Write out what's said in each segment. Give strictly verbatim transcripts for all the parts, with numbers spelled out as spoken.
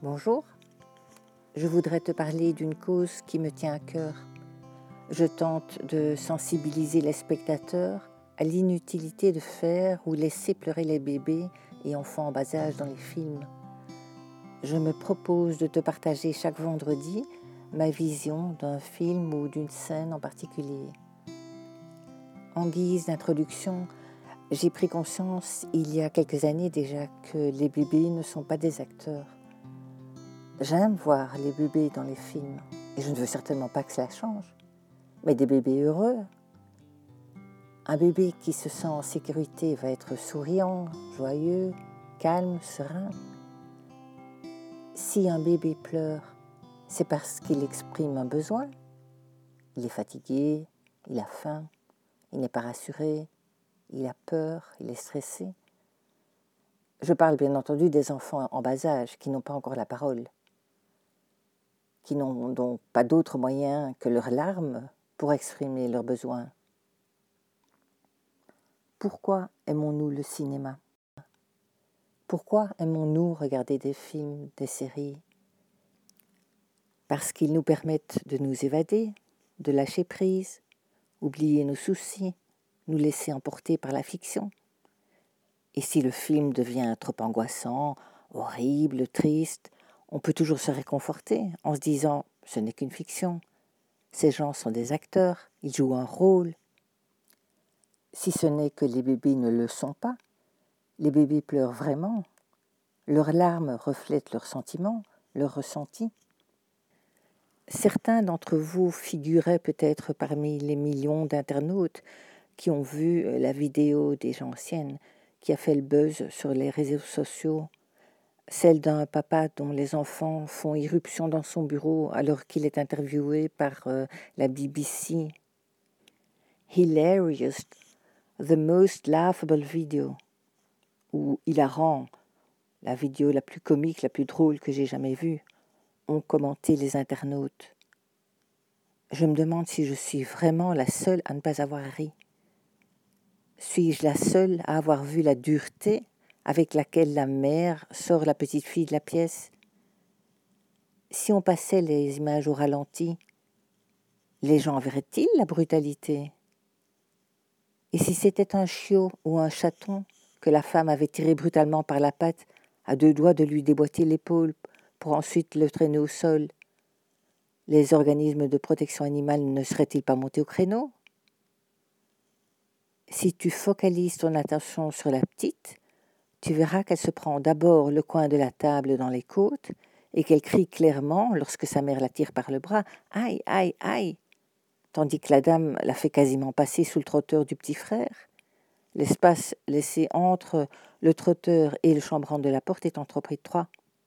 Bonjour, je voudrais te parler d'une cause qui me tient à cœur. Je tente de sensibiliser les spectateurs à l'inutilité de faire ou laisser pleurer les bébés et enfants en bas âge dans les films. Je me propose de te partager chaque vendredi ma vision d'un film ou d'une scène en particulier. En guise d'introduction, j'ai pris conscience il y a quelques années déjà que les bébés ne sont pas des acteurs. J'aime voir les bébés dans les films, et je ne veux certainement pas que cela change, mais des bébés heureux. Un bébé qui se sent en sécurité va être souriant, joyeux, calme, serein. Si un bébé pleure, c'est parce qu'il exprime un besoin. Il est fatigué, il a faim, il n'est pas rassuré, il a peur, il est stressé. Je parle bien entendu des enfants en bas âge qui n'ont pas encore la parole, qui n'ont donc pas d'autre moyen que leurs larmes pour exprimer leurs besoins. Pourquoi aimons-nous le cinéma ? Pourquoi aimons-nous regarder des films, des séries ? Parce qu'ils nous permettent de nous évader, de lâcher prise, oublier nos soucis, nous laisser emporter par la fiction. Et si le film devient trop angoissant, horrible, triste, on peut toujours se réconforter en se disant « ce n'est qu'une fiction ». Ces gens sont des acteurs, ils jouent un rôle. Si ce n'est que les bébés ne le sont pas, les bébés pleurent vraiment. Leurs larmes reflètent leurs sentiments, leurs ressentis. Certains d'entre vous figuraient peut-être parmi les millions d'internautes qui ont vu la vidéo déjà ancienne qui a fait le buzz sur les réseaux sociaux, celle d'un papa dont les enfants font irruption dans son bureau alors qu'il est interviewé par euh, la B B C. Hilarious, the most laughable video, ou hilarant, la vidéo la plus comique, la plus drôle que j'ai jamais vue, ont commenté les internautes. Je me demande si je suis vraiment la seule à ne pas avoir ri. Suis-je la seule à avoir vu la dureté avec laquelle la mère sort la petite fille de la pièce ? Si on passait les images au ralenti, les gens verraient-ils la brutalité ? Et si c'était un chiot ou un chaton que la femme avait tiré brutalement par la patte, à deux doigts de lui déboîter l'épaule pour ensuite le traîner au sol, les organismes de protection animale ne seraient-ils pas montés au créneau ? Si tu focalises ton attention sur la petite, tu verras qu'elle se prend d'abord le coin de la table dans les côtes et qu'elle crie clairement lorsque sa mère la tire par le bras « Aïe, aïe, aïe !» tandis que la dame la fait quasiment passer sous le trotteur du petit frère. L'espace laissé entre le trotteur et le chambranle de la porte étant trop étroit.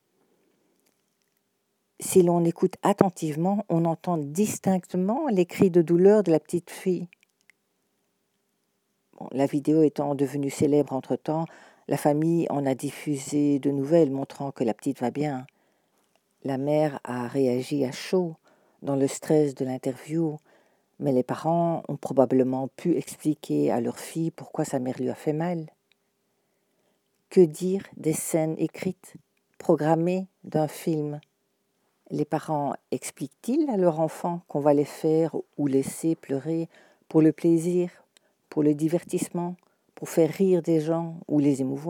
Si l'on écoute attentivement, on entend distinctement les cris de douleur de la petite fille. Bon, la vidéo étant devenue célèbre entre-temps, la famille en a diffusé de nouvelles montrant que la petite va bien. La mère a réagi à chaud dans le stress de l'interview, mais les parents ont probablement pu expliquer à leur fille pourquoi sa mère lui a fait mal. Que dire des scènes écrites, programmées d'un film ? Les parents expliquent-ils à leur enfant qu'on va les faire ou laisser pleurer pour le plaisir, pour le divertissement, pour faire rire des gens ou les émouvoir ?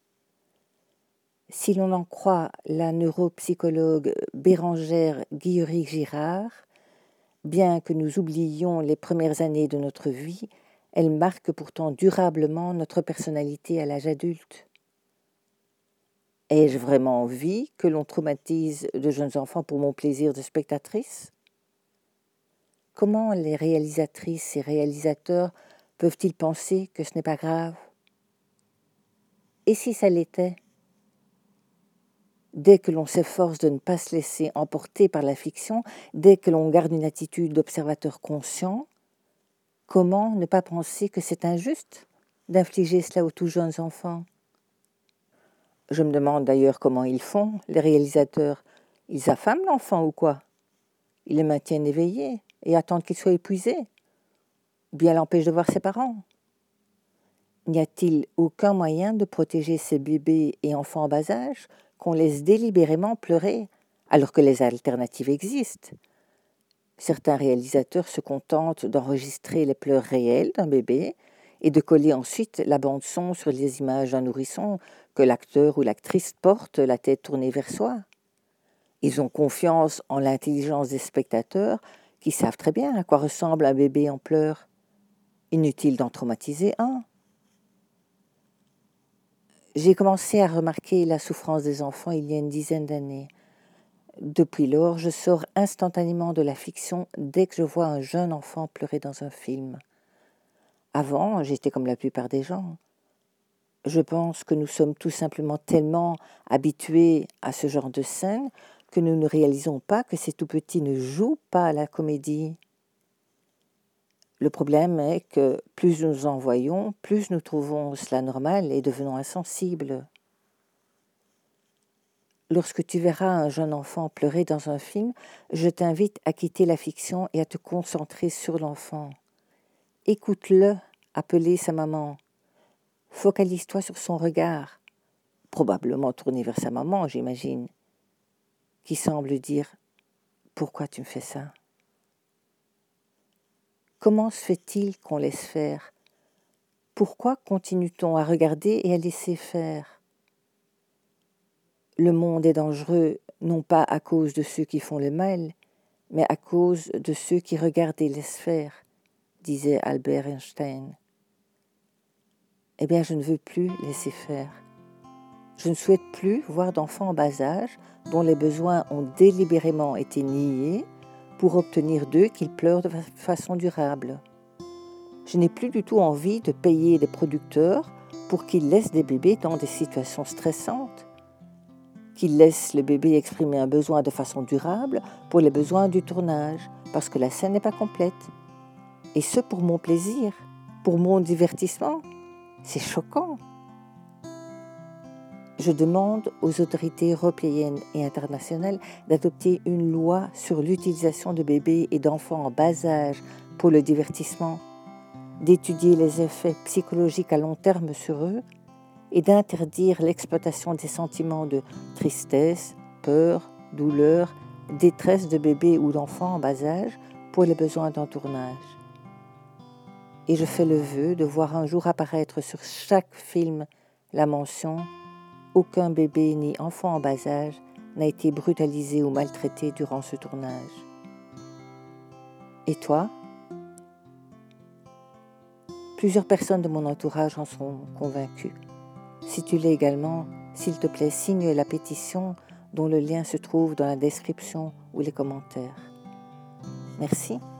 Si l'on en croit la neuropsychologue Bérangère Guillery-Girard, bien que nous oublions les premières années de notre vie, elles marquent pourtant durablement notre personnalité à l'âge adulte. Ai-je vraiment envie que l'on traumatise de jeunes enfants pour mon plaisir de spectatrice ? Comment les réalisatrices et réalisateurs peuvent-ils penser que ce n'est pas grave ? Et si ça l'était ? Dès que l'on s'efforce de ne pas se laisser emporter par la fiction, dès que l'on garde une attitude d'observateur conscient, comment ne pas penser que c'est injuste d'infliger cela aux tout jeunes enfants ? Je me demande d'ailleurs comment ils font, les réalisateurs. Ils affament l'enfant ou quoi ? Ils le maintiennent éveillé et attendent qu'il soit épuisé, ou bien l'empêchent de voir ses parents. N'y a-t-il aucun moyen de protéger ces bébés et enfants en bas âge qu'on laisse délibérément pleurer, alors que les alternatives existent. Certains réalisateurs se contentent d'enregistrer les pleurs réels d'un bébé et de coller ensuite la bande-son sur les images d'un nourrisson que l'acteur ou l'actrice porte la tête tournée vers soi. Ils ont confiance en l'intelligence des spectateurs qui savent très bien à quoi ressemble un bébé en pleurs. Inutile d'en traumatiser un. J'ai commencé à remarquer la souffrance des enfants il y a une dizaine d'années. Depuis lors, je sors instantanément de la fiction dès que je vois un jeune enfant pleurer dans un film. Avant, j'étais comme la plupart des gens. Je pense que nous sommes tout simplement tellement habitués à ce genre de scène que nous ne réalisons pas que ces tout-petits ne jouent pas à la comédie. Le problème est que plus nous en voyons, plus nous trouvons cela normal et devenons insensibles. Lorsque tu verras un jeune enfant pleurer dans un film, je t'invite à quitter la fiction et à te concentrer sur l'enfant. Écoute-le appeler sa maman. Focalise-toi sur son regard, probablement tourné vers sa maman, j'imagine, qui semble dire « Pourquoi tu me fais ça ?» Comment se fait-il qu'on laisse faire ? Pourquoi continue-t-on à regarder et à laisser faire ? Le monde est dangereux, non pas à cause de ceux qui font le mal, mais à cause de ceux qui regardent et laissent faire, disait Albert Einstein. Eh bien, je ne veux plus laisser faire. Je ne souhaite plus voir d'enfants en bas âge dont les besoins ont délibérément été niés pour obtenir d'eux qu'ils pleurent de façon durable. Je n'ai plus du tout envie de payer des producteurs pour qu'ils laissent des bébés dans des situations stressantes, qu'ils laissent le bébé exprimer un besoin de façon durable pour les besoins du tournage, parce que la scène n'est pas complète. Et ce pour mon plaisir, pour mon divertissement. C'est choquant. Je demande aux autorités européennes et internationales d'adopter une loi sur l'utilisation de bébés et d'enfants en bas âge pour le divertissement, d'étudier les effets psychologiques à long terme sur eux et d'interdire l'exploitation des sentiments de tristesse, peur, douleur, détresse de bébés ou d'enfants en bas âge pour les besoins d'un tournage. Et je fais le vœu de voir un jour apparaître sur chaque film la mention « Aucun bébé ni enfant en bas âge n'a été brutalisé ou maltraité durant ce tournage ». Et toi ? Plusieurs personnes de mon entourage en sont convaincues. Si tu l'es également, s'il te plaît, signe la pétition dont le lien se trouve dans la description ou les commentaires. Merci.